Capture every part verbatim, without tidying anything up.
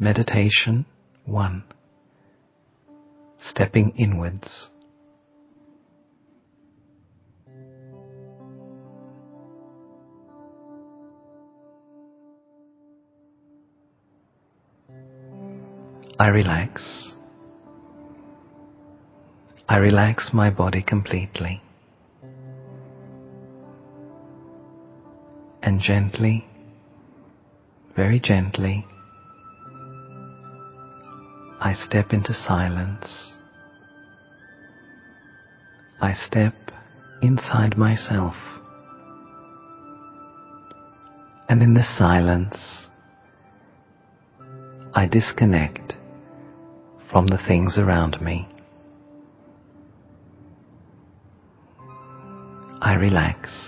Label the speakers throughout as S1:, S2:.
S1: Meditation one. Stepping inwards. I relax. I relax my body completely. And gently, very gently, I step into silence. I step inside myself. And in this silence, I disconnect from the things around me. I relax.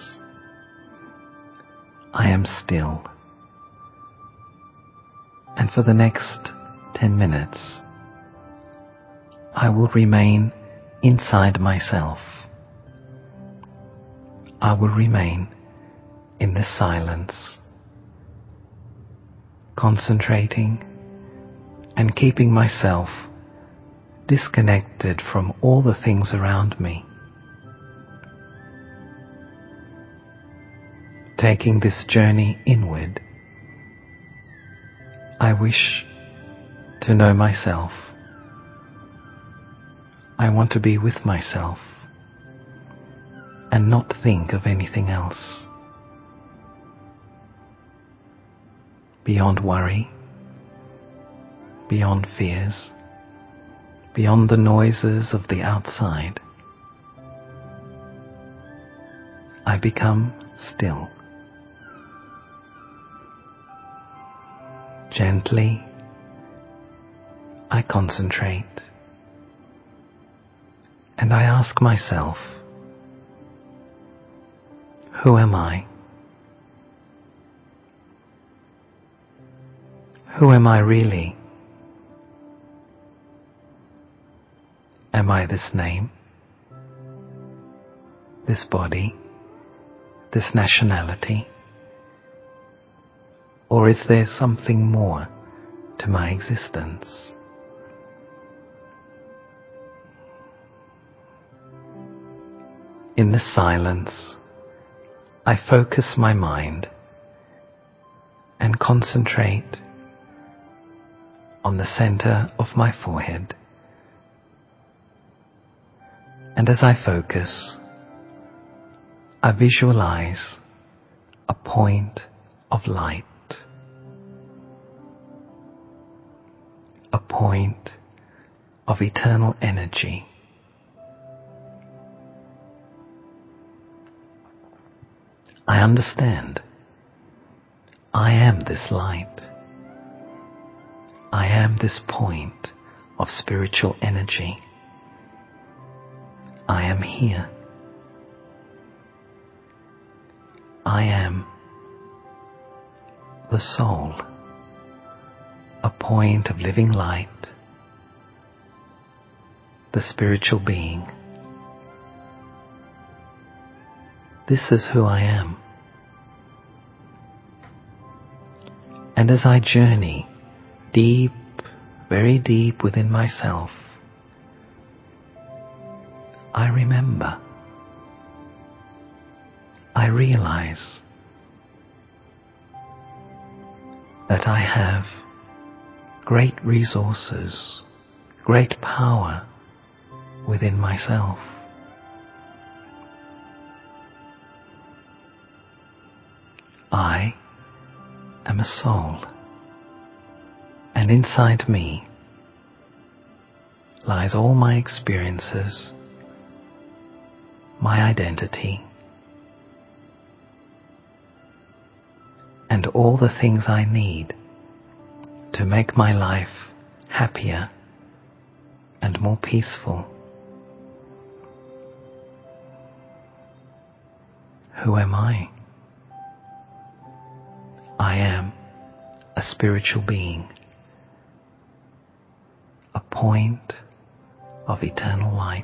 S1: I am still. And for the next ten minutes, I will remain inside myself. I will remain in this silence, concentrating and keeping myself disconnected from all the things around me. Taking this journey inward, I wish to know myself. I want to be with myself and not think of anything else. Beyond worry, beyond fears, beyond the noises of the outside, I become still. Gently, I concentrate, and I ask myself, who am I? Who am I really? Am I this name, this body, this nationality? Or is there something more to my existence? In the silence, I focus my mind and concentrate on the center of my forehead. And as I focus, I visualize a point of light, a point of eternal energy. I understand. I am this light. I am this point of spiritual energy. I am here. I am the soul, a point of living light, the spiritual being. This is who I am. And as I journey deep, very deep within myself, I remember, I realize that I have great resources, great power within myself. I am a soul, and inside me lies all my experiences, my identity, and all the things I need to make my life happier and more peaceful. Who am I? I am a spiritual being, a point of eternal light.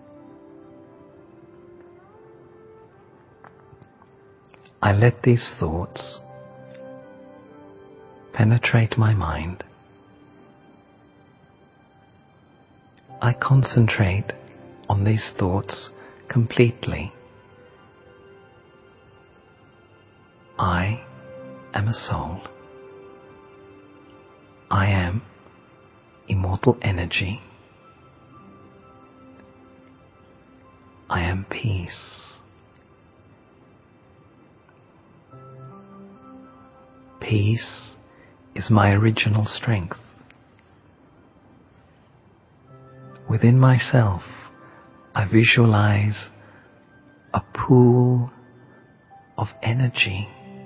S1: I let these thoughts penetrate my mind I concentrate on these thoughts completely. I am a soul. I am immortal energy. I am peace. Peace is my original strength. Within myself, I visualize a pool of energy.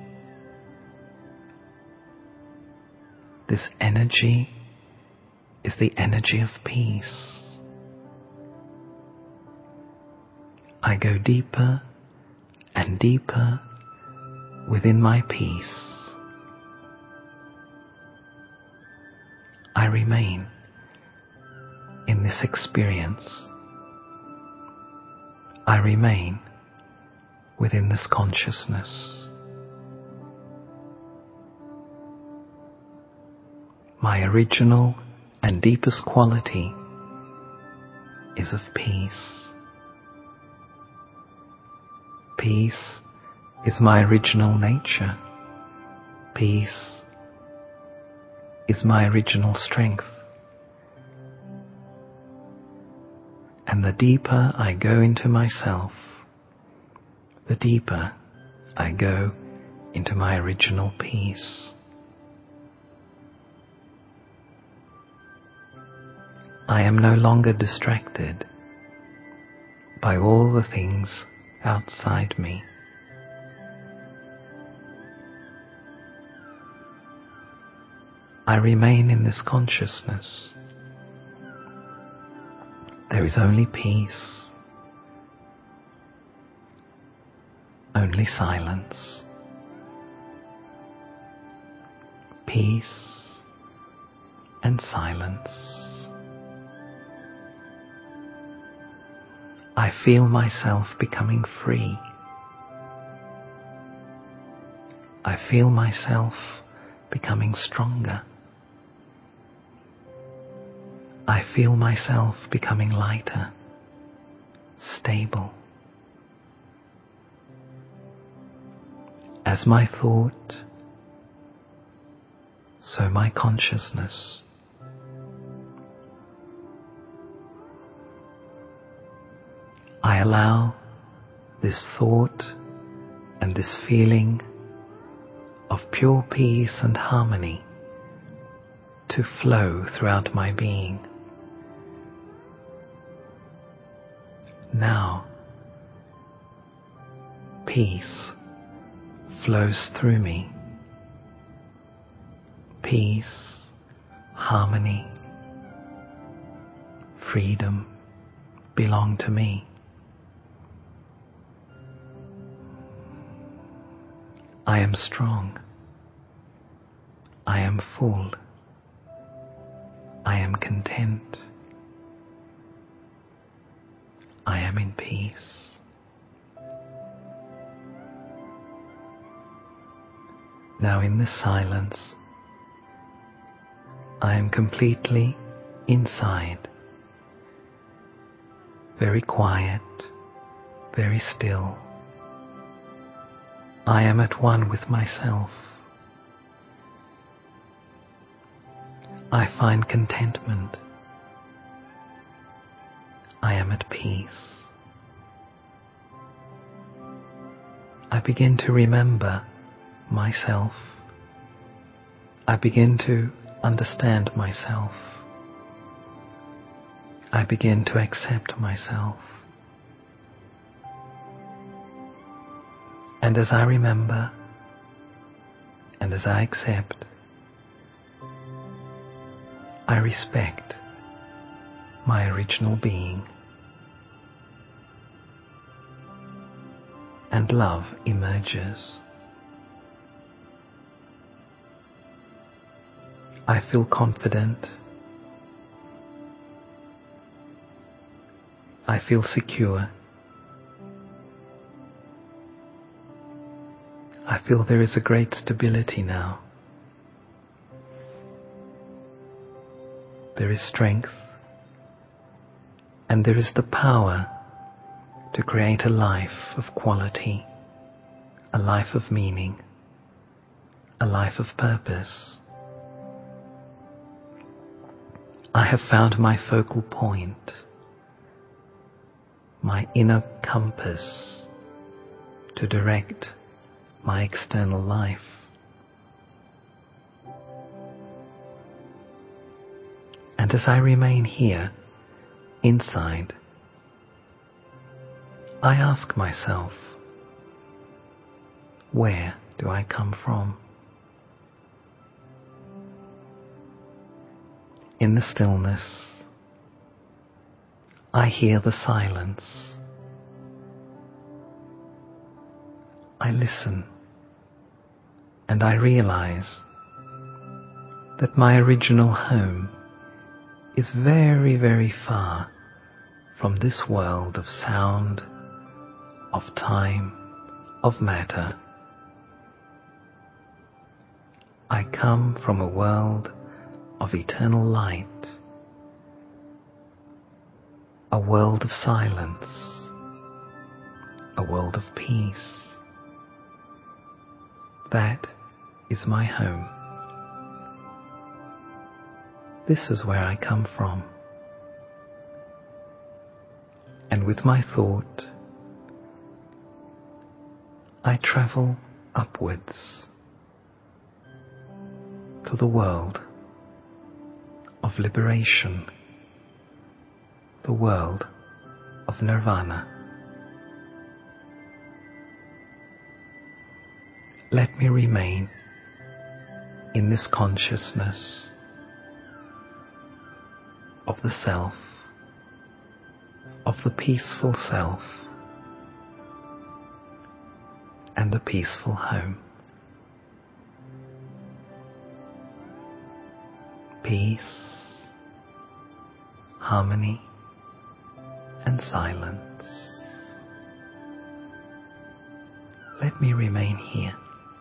S1: This energy is the energy of peace. I go deeper and deeper within my peace. I remain in this experience. I remain within this consciousness. My original and deepest quality is of peace. Peace is my original nature. Peace is my original strength. And the deeper I go into myself, the deeper I go into my original peace. I am no longer distracted by all the things outside me. I remain in this consciousness. There is only peace, only silence. Peace and silence. I feel myself becoming free. I feel myself becoming stronger. I feel myself becoming lighter, stable. As my thought, so my consciousness. I allow this thought and this feeling of pure peace and harmony to flow throughout my being. Now, peace flows through me. Peace, harmony, freedom belong to me. I am strong. I am full. I am content. I am in peace. Now in this silence, I am completely inside, very quiet, very still. I am at one with myself. I find contentment. I am at peace. I begin to remember myself. I begin to understand myself. I begin to accept myself. And as I remember, and as I accept, I respect my original being, and love emerges. I feel confident. I feel secure. I feel there is a great stability now. There is strength. And there is the power to create a life of quality, a life of meaning, a life of purpose. I have found my focal point, my inner compass to direct my external life. And as I remain here, inside, I ask myself, where do I come from? In the stillness, I hear the silence. I listen, and I realize that my original home is very, very far from this world of sound, of time, of matter. I come from a world of eternal light, a world of silence, a world of peace. That is my home. This is where I come from. And with my thought, I travel upwards to the world of liberation, the world of nirvana. Let me remain in this consciousness of the self, of the peaceful self, and the peaceful home. Peace, harmony, and silence. Let me remain here.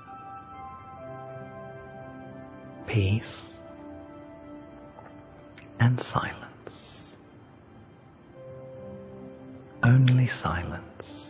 S1: Peace and silence. Only silence.